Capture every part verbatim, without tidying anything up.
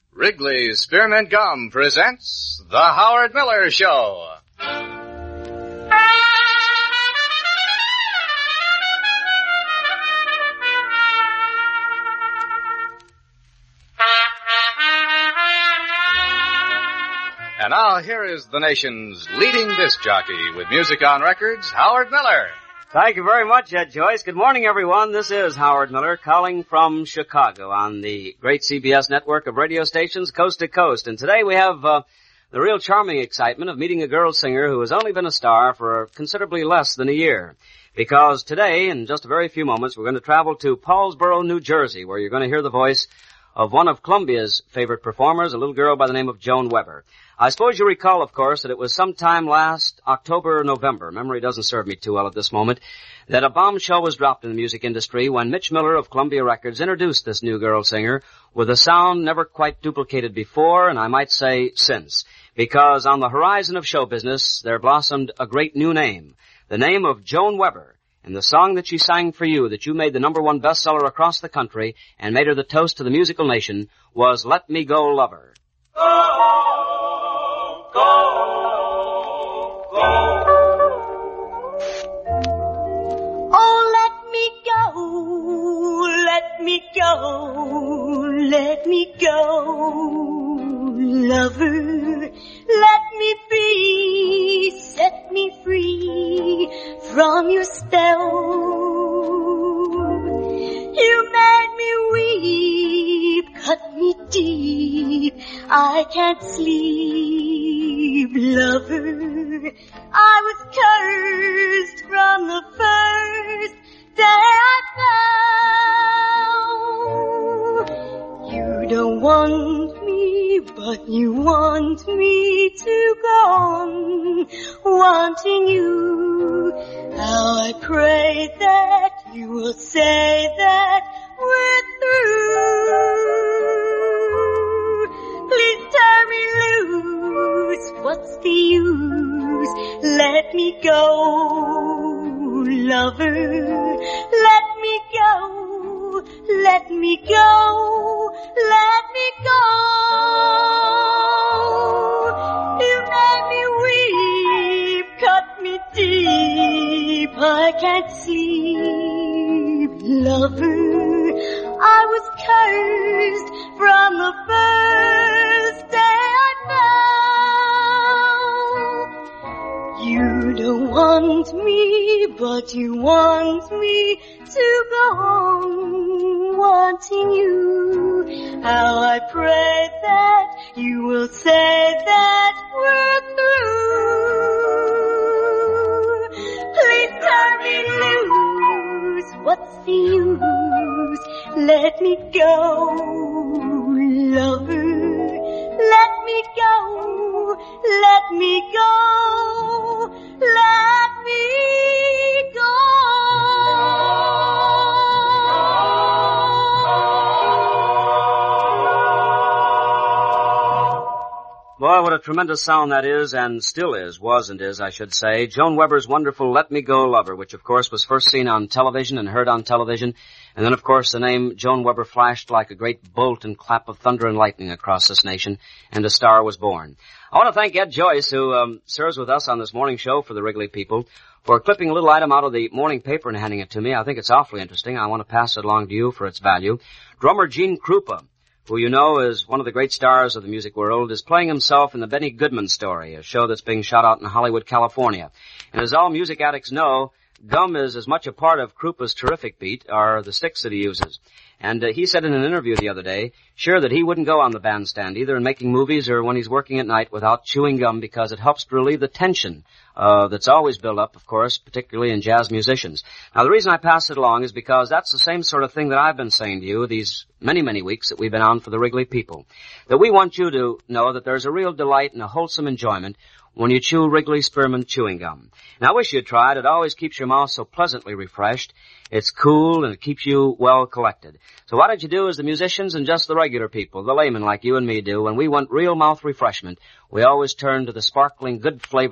Wrigley Spearmint Gum presents The Howard Miller Show. And now here is the nation's leading disc jockey with music on records, Howard Miller. Thank you very much, Ed Joyce. Good morning, everyone. This is Howard Miller calling from Chicago on the great C B S network of radio stations coast to coast. And today we have uh, the real charming excitement of meeting a girl singer who has only been a star for considerably less than a year. Because today, in just a very few moments, we're going to travel to Paulsboro, New Jersey, where you're going to hear the voice of one of Columbia's favorite performers, a little girl by the name of Joan Weber. I suppose you recall, of course, that it was sometime last October or November, memory doesn't serve me too well at this moment, that a bombshell was dropped in the music industry when Mitch Miller of Columbia Records introduced this new girl singer with a sound never quite duplicated before, and I might say since. Because on the horizon of show business, there blossomed a great new name, the name of Joan Weber. And the song that she sang for you, that you made the number one bestseller across the country and made her the toast to the musical nation, was Let Me Go, Lover. Go, go, go. Oh, let me go, let me go, let me go, lover. Let me be, set me free from your spell. You made me weep, cut me deep, I can't sleep, lover. I was cursed from the first day I fell. You don't want me, but you want me to go on wanting you. How I pray that you will say that we're through. Please turn me loose, what's the use? Let me go, lover. Let me go, let me go, let me go. You made me weep, cut me deep, I can't sleep, lover. I was cursed from the first day I fell. You don't want me, but you want me to go on wanting you. How I pray that you will say that we're through. Please turn me loose, what's the use? Let me go, lover. Let me go, let me go, let me go. Boy, what a tremendous sound that is, and still is, was and is, I should say. Joan Weber's wonderful Let Me Go, Lover, which of course was first seen on television and heard on television. And then of course the name Joan Weber flashed like a great bolt and clap of thunder and lightning across this nation, and a star was born. I want to thank Ed Joyce, who um, serves with us on this morning show for the Wrigley people, for clipping a little item out of the morning paper and handing it to me. I think it's awfully interesting. I want to pass it along to you for its value. Drummer Gene Krupa, who you know is one of the great stars of the music world, is playing himself in the Benny Goodman Story, a show that's being shot out in Hollywood, California. And as all music addicts know, gum is as much a part of Krupa's terrific beat are the sticks that he uses. And uh, he said in an interview the other day, sure, that he wouldn't go on the bandstand, either in making movies or when he's working at night, without chewing gum, because it helps to relieve the tension uh, that's always built up, of course, particularly in jazz musicians. Now, the reason I pass it along is because that's the same sort of thing that I've been saying to you these many, many weeks that we've been on for the Wrigley people. That we want you to know that there's a real delight and a wholesome enjoyment when you chew Wrigley Spearmint chewing gum. And I wish you'd try it. It always keeps your mouth so pleasantly refreshed. It's cool and it keeps you well collected. So what did you do as the musicians and just the regular people, the laymen like you and me do, when we want real mouth refreshment, we always turn to the sparkling good flavor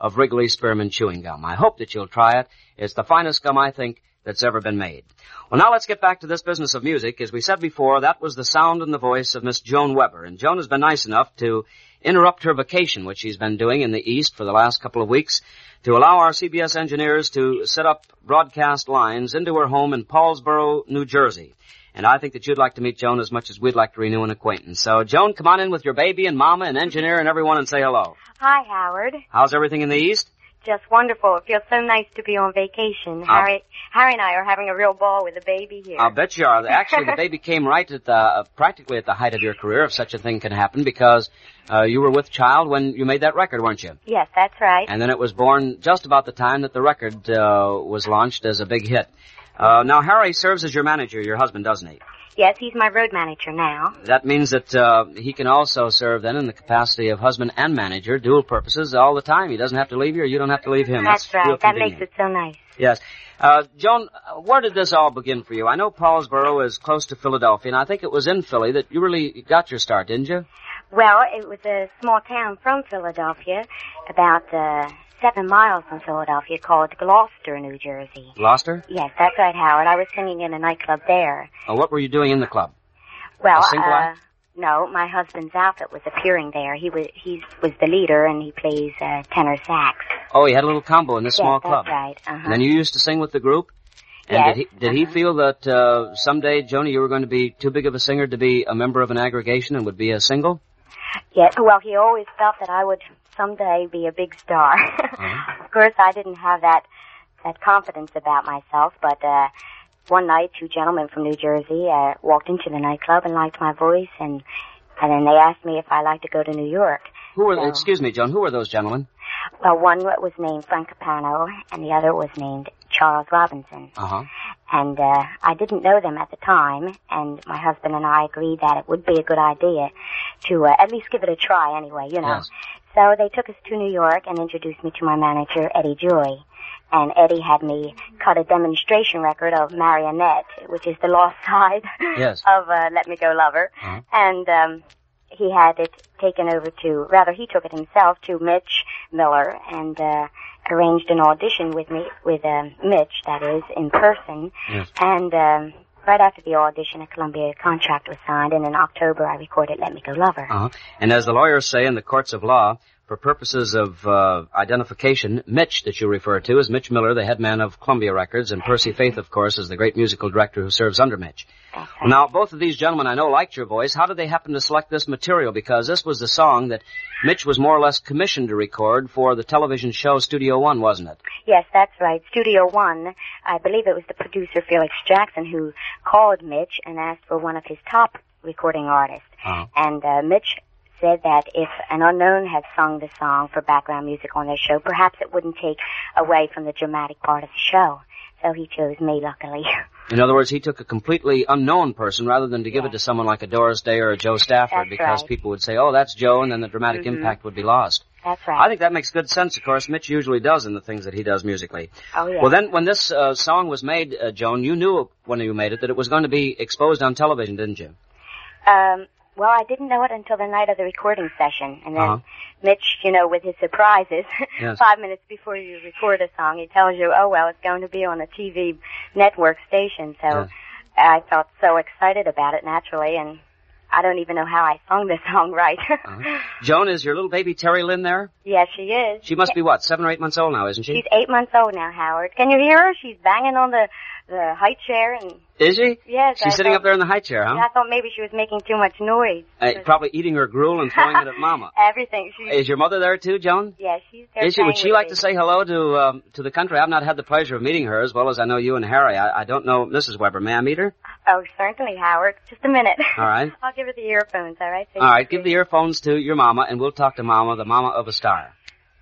of Wrigley Spearmint Chewing Gum. I hope that you'll try it. It's the finest gum, I think, that's ever been made. Well, now let's get back to this business of music. As we said before, that was the sound and the voice of Miss Joan Weber. And Joan has been nice enough to interrupt her vacation, which she's been doing in the East for the last couple of weeks, to allow our C B S engineers to set up broadcast lines into her home in Paulsboro, New Jersey. And I think that you'd like to meet Joan as much as we'd like to renew an acquaintance. So, Joan, come on in with your baby and mama and engineer and everyone and say hello. Hi, Howard. How's everything in the East? Just wonderful. It feels so nice to be on vacation. I'll, Harry, Harry and I are having a real ball with the baby here. I'll bet you are. Actually, the baby came right at the, uh, practically at the height of your career, if such a thing can happen, because uh, you were with child when you made that record, weren't you? Yes, that's right. And then it was born just about the time that the record uh, was launched as a big hit. Uh, now, Harry serves as your manager, your husband, doesn't he? Yes, he's my road manager now. That means that uh, he can also serve then in the capacity of husband and manager, dual purposes, all the time. He doesn't have to leave you or you don't have to leave him. That's, That's right. real That convenient. makes it so nice. Yes. Uh, Joan, where did this all begin for you? I know Paulsboro is close to Philadelphia, and I think it was in Philly that you really got your start, didn't you? Well, it was a small town from Philadelphia, about uh, seven miles from Philadelphia, called Gloucester, New Jersey. Gloucester? Yes, that's right, Howard. I was singing in a nightclub there. Oh, what were you doing in the club? Well, A single uh, act? no, my husband's outfit was appearing there. He was he was the leader, and he plays uh, tenor sax. Oh, he had a little combo in this yes, small club. That's right. Uh-huh. And then you used to sing with the group? And Yes. did he, did uh-huh. he feel that uh, someday, Joni, you were going to be too big of a singer to be a member of an aggregation and would be a single? Yes, well, he always felt that I would someday be a big star. Uh-huh. Of course, I didn't have that that confidence about myself, but uh one night, two gentlemen from New Jersey uh, walked into the nightclub and liked my voice, and and then they asked me if I liked to go to New York. Who were? So, Excuse me, Joan. Who were those gentlemen? Well, one was named Frank Capano, and the other was named Charles Robinson. Uh huh. And uh I didn't know them at the time, and my husband and I agreed that it would be a good idea to uh, at least give it a try anyway, you know. Yes. So they took us to New York and introduced me to my manager, Eddie Joy. And Eddie had me cut a demonstration record of Marionette, which is the lost side Yes. of uh, Let Me Go Lover. Uh-huh. And um he had it taken over to, rather he took it himself to Mitch Miller and uh arranged an audition with me, with um, Mitch, that is, in person. Yes. And um right after the audition, a Columbia contract was signed, and in October I recorded Let Me Go Lover. Uh-huh. And as the lawyers say in the courts of law, for purposes of uh, identification, Mitch, that you refer to, is Mitch Miller, the head man of Columbia Records, and Percy Faith, of course, is the great musical director who serves under Mitch. That's Well, right. now, both of these gentlemen I know liked your voice. How did they happen to select this material? Because this was the song that Mitch was more or less commissioned to record for the television show Studio One, wasn't it? Yes, that's right. Studio One, I believe it was the producer Felix Jackson who called Mitch and asked for one of his top recording artists. Uh-huh. And uh, Mitch said that if an unknown had sung the song for background music on their show, perhaps it wouldn't take away from the dramatic part of the show. So he chose me, luckily. In other words, he took a completely unknown person rather than to give it to someone like a Doris Day or a Joe Stafford, That's because right. people would say, oh, that's Joe, and then the dramatic Mhm. impact would be lost. That's I right. think that makes good sense, of course. Mitch usually does in the things that he does musically. Oh, yeah. Well, then, when this uh, song was made, uh, Joan, you knew when you made it that it was going to be exposed on television, didn't you? Um, well, I didn't know it until the night of the recording session. And then Uh-huh. Mitch, you know, with his surprises, Yes. five minutes before you record a song, he tells you, oh, well, it's going to be on a T V network station. So Yes. I felt so excited about it, naturally, and I don't even know how I sung the song right. Uh-huh. Joan, is your little baby Terry Lynn there? Yes, she is. She must be, what, seven or eight months old now, isn't she? She's eight months old now, Howard. Can you hear her? She's banging on the, the high chair, and Is she? yes. She's I sitting thought, up there in the high chair, huh? I thought maybe she was making too much noise. Uh, probably eating her gruel and throwing it at Mama. Everything. She, Is your mother there too, Joan? yeah, she's there. Is she? Would playing she with like me. to say hello to um, to the country? I've not had the pleasure of meeting her as well as I know you and Harry. I, I don't know Missus Weber. May I meet her? Oh, certainly, Howard. Just a minute. All right. I'll give her the earphones, all right? So All you right, can give the earphones to your Mama, and we'll talk to Mama, the Mama of a star.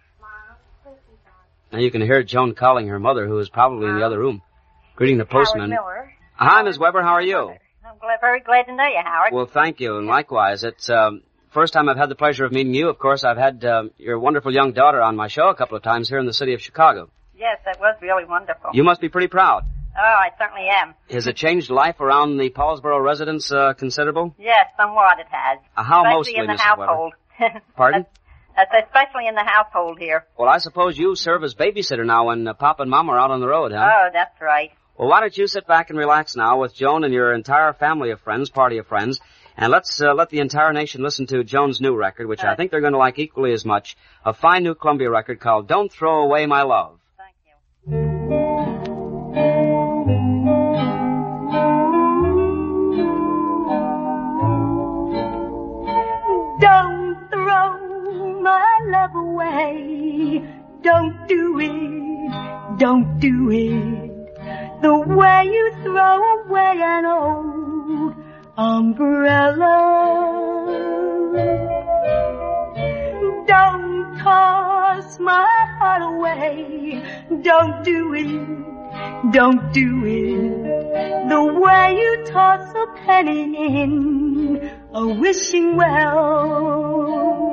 Now you can hear Joan calling her mother, who is probably in the other room, greeting the postman. Howard Miller. Hi, Miss Weber. How are you? I'm glad, very glad to know you, Howard. Well, thank you, and likewise. It's um, first time I've had the pleasure of meeting you. Of course, I've had um, your wonderful young daughter on my show a couple of times here in the city of Chicago. Yes, that was really wonderful. You must be pretty proud. Oh, I certainly am. Has it changed life around the Paulsboro residence uh, considerable? Yes, somewhat it has. Uh, how Especially mostly, in the Missus household. Pardon? uh, That's especially in the household here. Well, I suppose you serve as babysitter now when uh, Pop and Mom are out on the road, huh? Oh, that's right. Well, why don't you sit back and relax now with Joan and your entire family of friends, party of friends, and let's uh, let the entire nation listen to Joan's new record, which Right. I think they're going to like equally as much, a fine new Columbia record called Don't Throw Away My Love. Thank you. Don't throw my love away. Don't do it. Don't do it. The way you throw away an old umbrella. Don't toss my heart away. Don't do it. Don't do it. The way you toss a penny in a wishing well.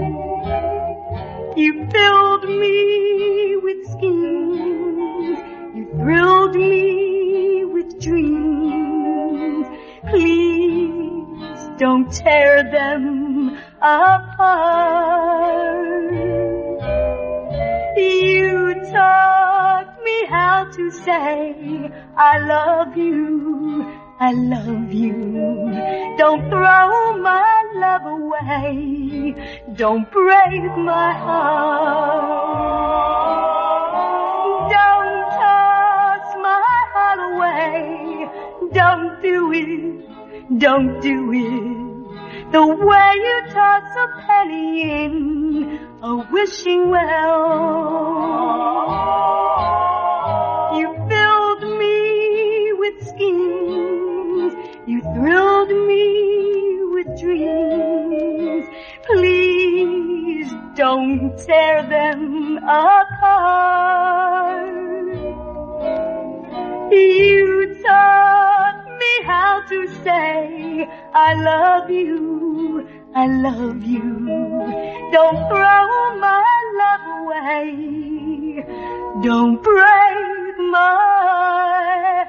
You filled me with schemes. You thrilled me with dreams. Please don't tear them apart. You taught me how to say I love you, I love you. Don't throw my love away. Don't break my heart. Don't toss my heart away. Don't do it. Don't do it. The way you toss a penny in a wishing well. You filled me with schemes. You thrilled me with dreams. Please don't tear them apart. You taught me how to say I love you, I love you. Don't throw my love away. Don't break my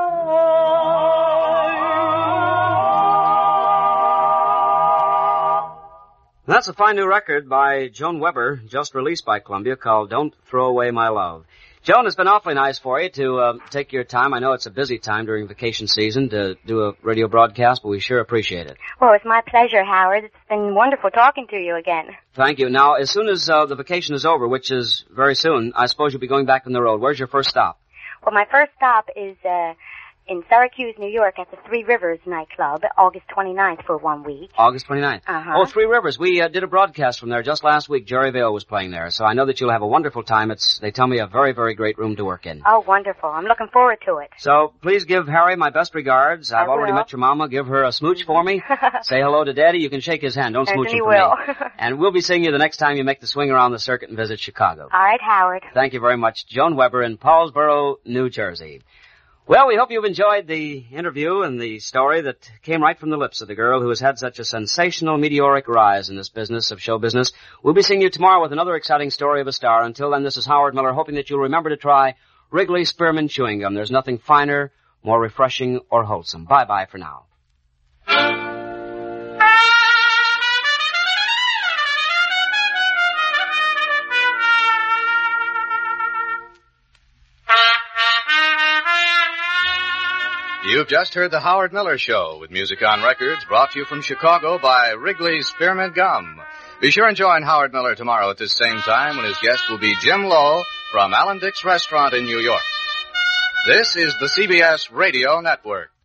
heart. That's a fine new record by Joan Weber, just released by Columbia, called Don't Throw Away My Love. Joan, it's been awfully nice for you to uh, take your time. I know it's a busy time during vacation season to do a radio broadcast, but we sure appreciate it. Well, it's my pleasure, Howard. It's been wonderful talking to you again. Thank you. Now, as soon as uh, the vacation is over, which is very soon, I suppose you'll be going back on the road. Where's your first stop? Well, my first stop is uh in Syracuse, New York, at the Three Rivers nightclub, August twenty-ninth for one week. August twenty-ninth. Uh-huh. Oh, Three Rivers. We uh, did a broadcast from there just last week. Jerry Vale was playing there, so I know that you'll have a wonderful time. It's, they tell me, a very, very great room to work in. Oh, wonderful. I'm looking forward to it. So, please give Harry my best regards. I've I already will. met your mama. Give her a smooch for me. Say hello to Daddy. You can shake his hand. Don't smooch Certainly him for will. me. And we'll be seeing you the next time you make the swing around the circuit and visit Chicago. All right, Howard. Thank you very much. Joan Weber in Paulsboro, New Jersey. Well, we hope you've enjoyed the interview and the story that came right from the lips of the girl who has had such a sensational, meteoric rise in this business of show business. We'll be seeing you tomorrow with another exciting story of a star. Until then, this is Howard Miller, hoping that you'll remember to try Wrigley Spearmint Chewing Gum. There's nothing finer, more refreshing, or wholesome. Bye-bye for now. You've just heard The Howard Miller Show with music on records brought to you from Chicago by Wrigley's Spearmint Gum. Be sure and join Howard Miller tomorrow at this same time when his guest will be Jim Lowe from Alan Dick's Restaurant in New York. This is the C B S Radio Network.